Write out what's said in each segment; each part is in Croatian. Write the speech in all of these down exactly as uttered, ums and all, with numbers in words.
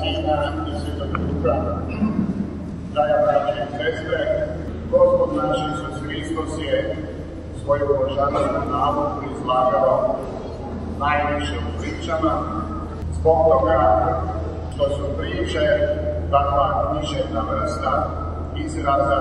Sina i Svetog Duha. Draga braće i sestre, Gospod naš Isus Hristos je svoju božansku nauku izlagao najviše u pričama, zbog toga što su priče takva književna vrsta izraza,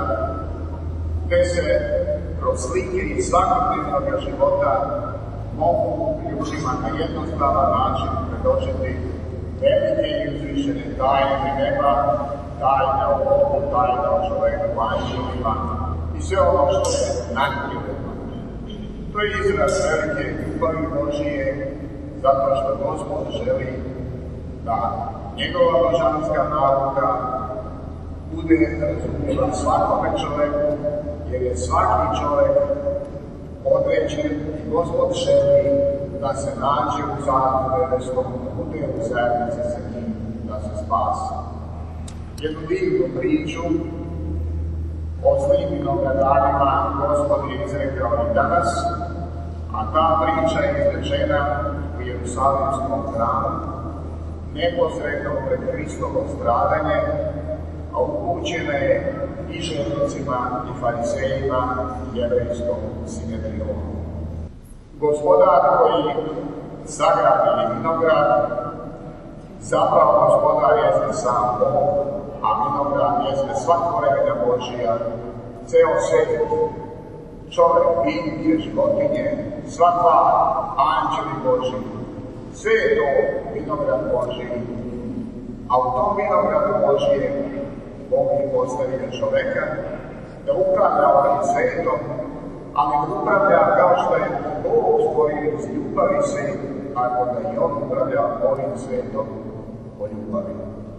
te se kroz slike i svakodnevnog života mogu ljudima na jednostavan način predočiti velike i uzvišene tajne neba, tajne o Bogu, tajne o čoveku, anđelima i sve ono što je nadprirodno. To je izraz velike ljubavi Božije, zato što Gospod želi da njegova božanska nauka bude razumljiva svakome čoveku, jer je svaki čovek određen i Gospod želi da se nađe u Carstvu nebeskom, da bude u zajednici sa njim, da se spasi. Jednu divnu priču o zlim vinogradarima Gospod je izrekao i danas, a ta priča je izrečena u Jerusalimskom hramu, neposredno pred Hristovo stradanje, a upućena je i želnicima i farisejima i jevrejskom sinedrionu. Gospodar koji zagradi vinograd, zapravo gospodar jeste sam Bog, a vinograd jeste sva tvorevina Božija, ceo svijet, čovek, biljke, životinje, sva tvar, anđeli Božji, sve je to vinograd Božji, a u tom vinogradu Božije Bog je postavio čoveka da upravlja ovim svetom, ali da upravlja kao što je Bog stvorio iz ljubavi svijet, tako da i on upravlja ovim svetom po ljubavi.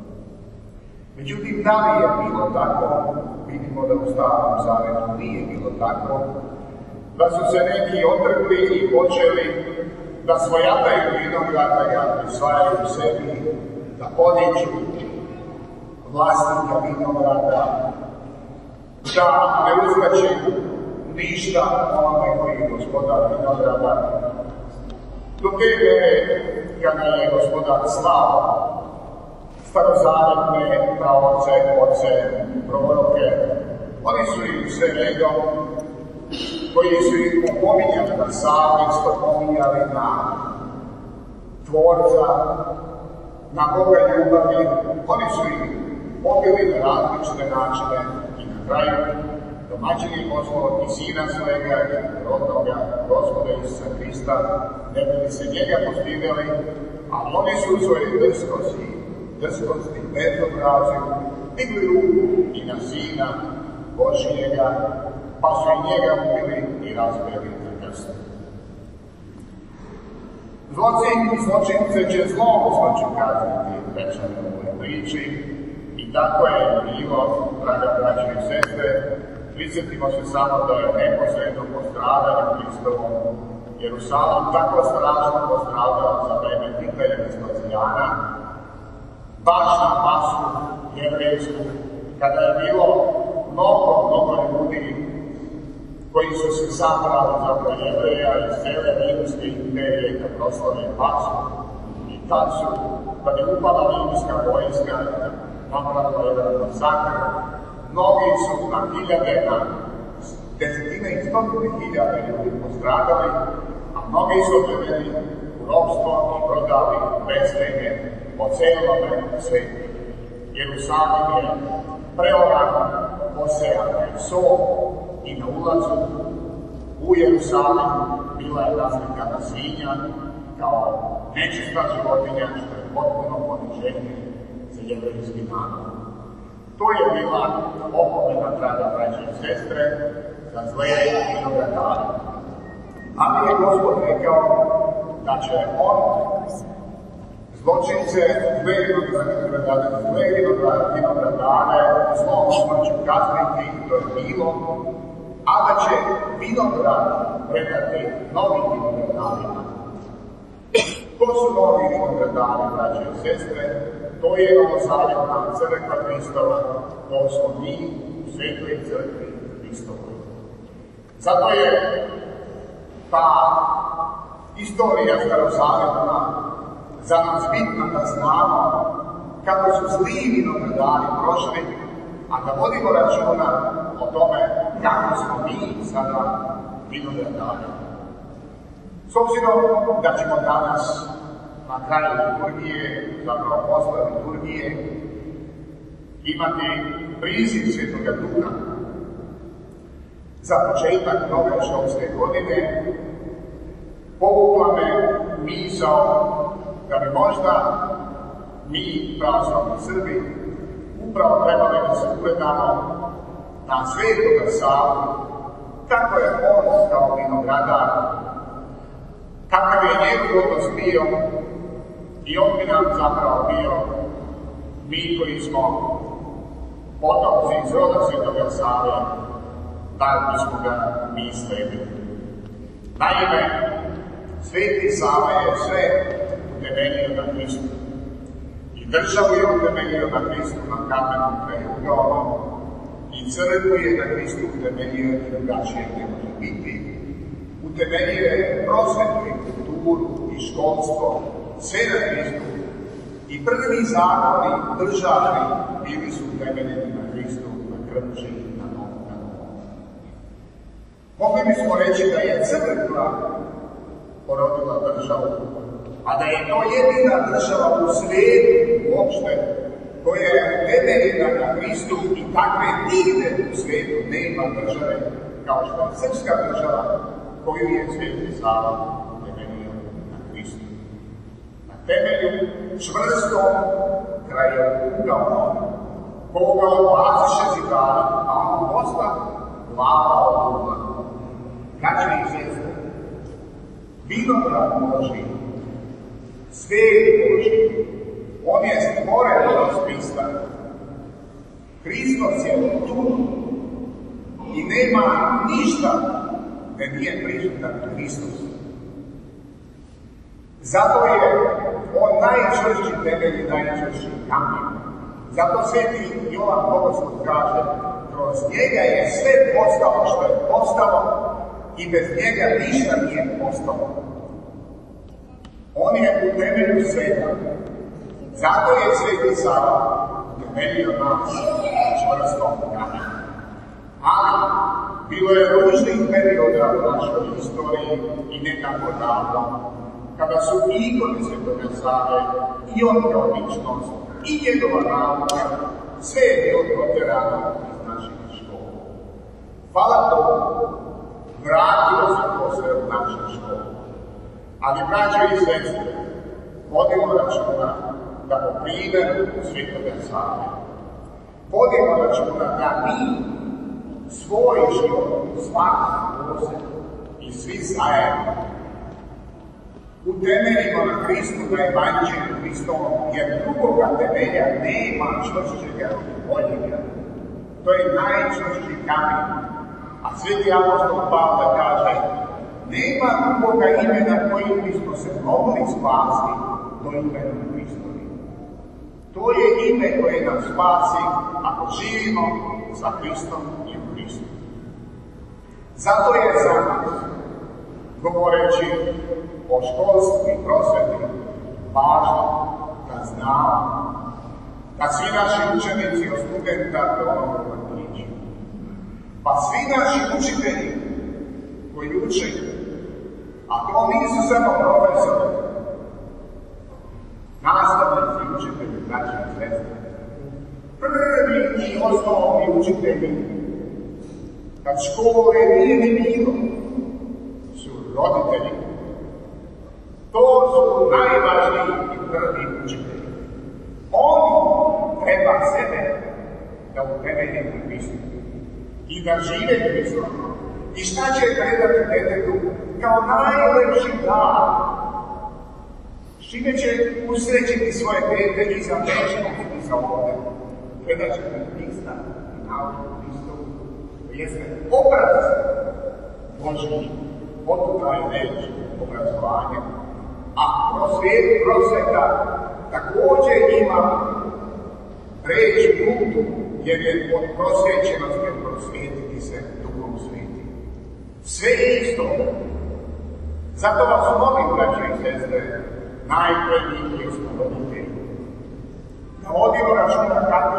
Međutim, da li je bilo tako? Vidimo da u Starom Zavetu nije bilo tako, da su se neki otrgli i počeli da svojataju vinograd, da ga prisvajaju u sebi, da podiču vlasnika vinograda, da ne uzkače ništa onome koji je gospodar vinograda. Do te mere, kada je gospodar slao starozavetne praoce, oce, proroke, oni su im sve redom, koji su ih pominjali na savjest, pominjali na Tvorca, na Boga ljubavi, oni su ih pobili na različite načine i na kraju domaćin je poslao i Sina svojega i rodnoga Gospoda Isusa Hrista, ne bi li se njega postideli, a oni su u svojoj drskosti, drskosti, bezobrazju, digli ruku i na Sina Božijega, pa su i njega ubili i razbili na krst. Zločin i zločince će zlom smrću kazniti, rečeno u ovoj priči, i tako je bilo, draga braće i sestre. Prisjetimo se samo da je neposredno postradanju Hristovom Jerusalim tako strašno postradao za vreme Tita i Vespasijana, baš na Pashu jevrejsku, kada je bilo mnogo, mnogo ljudi koji su se sabrali zapravo Jevreja iz cele Rimske imperije kad proslave Pashu, i tad su, kad je upala rimska vojska, napravila jedan masakr, mnogi su na hiljade, na desetine i stotine hiljade ljudi postradali, a mnogi su odvedeni u ropstvo i prodali bestelje po celome svetu. Jerusalim je preoran, posejan je sol, i na ulazu u Jerusalim bila je razlikana svinja kao nečista životinja, što je potpuno poniženje za jevrejski narod. To je bila opomena, draga braće i sestre, za zle vinogradare. Ali je Gospod rekao da će on zločince, zle vinogradare, zlom smrću kazniti, to je bilo, a da će vinograd predati novim vinogradarima. Ko su novi vinogradari, braće i sestre? To je novozavjetna crkva Hristova, to smo mi u svetoj crkvi Hristovoj. Zato je ta istorija starozavjetna za nas bitna da znamo kako su zli vinogradari prošli, a da vodimo računa o tome kako smo mi sada vinogradari. S obzirom da ćemo danas na kraju liturgije, zapravo posle liturgije, imati priziv Svetoga Duha za početak nove školske godine, povukla me misao da bi možda mi, pravoslavni Srbi, upravo trebali da se ugledamo na Svetoga Savu, kako je on kao vinogradar, kakav je njegov odnos bio, i on bi nam zapravo bio, mi koji smo potomci iz roda Svetoga Save, da bismo ga mi sledili. Naime, Sveti Sava je sve utemeljio na Hristu. I državu je utemeljio na Hristu, na kamenom preuglavnom, i crkvu je na Hristu utemeljio i drugačije ne može biti. Utemeljio je prosvetu i kulturu i školstvo, sve na Hristu. I prvi zakoni državni bili su utemeljeni na Hristu, na krvči i na novom. Mogli bismo reći da je crkva porodila državu, a da je to jedina država u svijetu uopšte koja je temeljena na Hristu i takve nigde u svijetu nema države kao što je srpska država koju je Sveti Sava temeljio na Hristu. Na temelju čvrstom krajeuglavnom koga odbaciše zidara, a on posta glava od ugla. Braćo i sestre, vinograd Božji, svijet Božji, on je stvoren kroz Hrista. Hristos je tu i nema ništa da nije prisutan Hristos. Zato je on najčvršći temelj i najčvršći kamen. Zato Sveti Jovan Bogoslov kaže, kroz njega je sve postalo što je postalo i bez njega ništa nije postalo. On je u temelju sveta. Zato je Sveti Sava utemeljio nas čvrstom kamenu. Ali bilo je ružnih perioda u našoj istoriji i nekako davno, kada su ikone Svetoga Save i on kao ličnost i njegova nauka, sve je bilo protjerano iz naših škola. Hvala Bogu, vratilo se to sve u naše škole. Ali, braćo i sestre, vodimo računa da po primjeru Svetoga Save vodimo računa da mi svoj život, svaki posebno i svi zajedno utemeljimo na Hristu, na Evanđelju Hristovom, jer drugoga temelja nema čvršćega i boljega. To je najčvršći kamen. A Sveti apostol Pavle kaže, nema drugoga imena kojim bismo se mogli spasti do imena Hristovi. To je ime koje nam spasi ako živimo sa Hristom i u Hristu. Zato je za nas, govoreći o školstvu i prosveti, važno da znamo da svi naši učenici od studenta do onog vrtića, pa svi naši učitelji koji uče, a to nisu samo profesori, nastavnici i učitelji, braće i sestre, prvi i osnovni učitelji, kad škole nije ni bilo, su roditelji. To su najvažniji i prvi učitelji. Oni treba sebe da utemelje na Hristu i da žive Hristom. I šta će predati detetu kao najlepši dar? S čime će usrećiti svoje dete i za večnost i za ovdje? Predat će mu Hrista i nauku Hristovu, to jeste obraz Božji, otuda je reč obrazovanja. A prosvjet, prosveta također ima reč putu, jer je od prosvjećenosti prosvjetiti se Duhom Svetim. Sve je isto. Zato vas molim, braće i sestre, najpredniji smo roditelji, da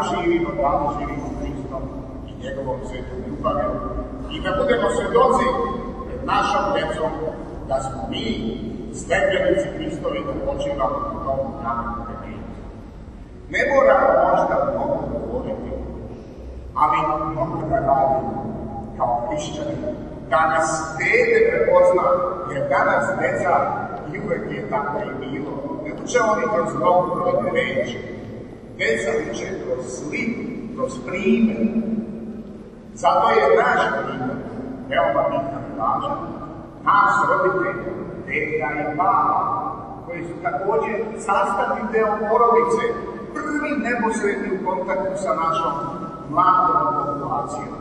živimo, da li živimo Hristom i njegovom svetom ljubavljom i da budemo svjedoci pred našom djecom da smo mi sledbenici Hristovi, da počivamo u tom kamenu temelju. Ne moramo možda mnogo govoriti, ali mnogo da radimo kao hrišćani, da nas dete prepozna, jer danas djeca i uvek je tako i bilo. Ne uče oni kroz mnogobrojne reči. Djeca uče kroz sliku, kroz primjer. Zato je naš primjer veoma bitan i važan. Nas roditelja, deda i baba, koji su također sastavni deo porodice, prvi neposredni u kontaktu sa našom mladom populacijom.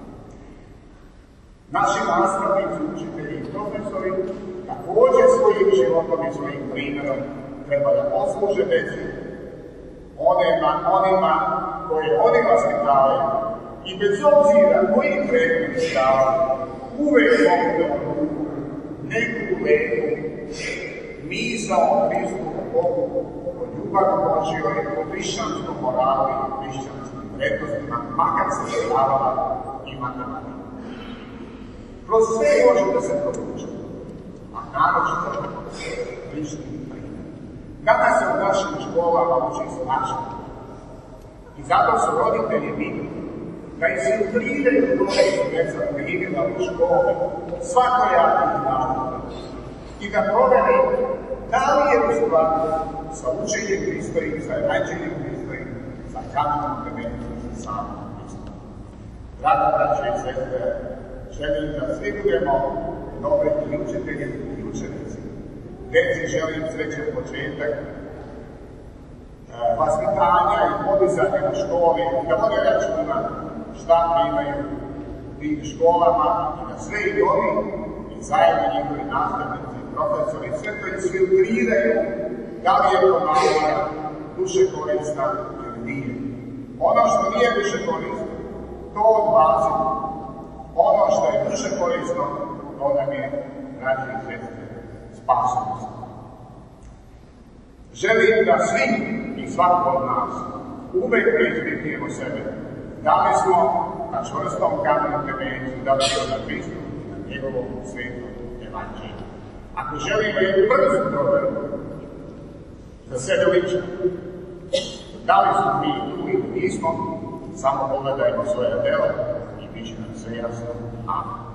Naši nastavnici, učitelji i profesori također svojim životom i svojim primjerom treba da posluže deci, onima, onima koje oni vaspitavaju. I bez obzira koji predmet stavaju, uvek mogu da odluku neku lepu misao o Hristu, o Bogu, o ljubavi Božjoj, o hrišćanskom moralu i o hrišćanskim vrednostima, makar se stavala i matematika. Kroz sve može da se provuče, a naročito lični primjer. Danas se u našim školama uči svašta. I zato su roditelji bitni da izfiltriraju dole su djeca primjela u škole svakojakih naroda i da provere da li je u skladu sa učenjem Hrista i sa evanđeljem Hrista i sa kamenom temeljicom sa samom Hristom. Draga braće i sestre, želim da svi budemo dobri i učitelji i učenici. Deci želim srećan početak vaspitanja i podizanja na školi, da vode računa šta primaju u tim školama i da sve i oni i zajedno njihovi nastavnici i profesori sve to isfiltriraju da li je to nauka duše korisna ili nije. Ono što nije duše korisno, to odbacimo. Ono što je duše korisno, to nam je, braći i sestre, spasonost. Želim da svi i svako od nas uvek preispitujemo sebe. Da li smo na čvrstom kamenu temelju, da li smo na Hristu i na njegovom svetom evanđelju. Ako želimo jednu brzu provjeru za sebe lično, da li smo mi tu ili nismo, samo pogledajmo svoje dela i bit će nam sve jasno. Amen.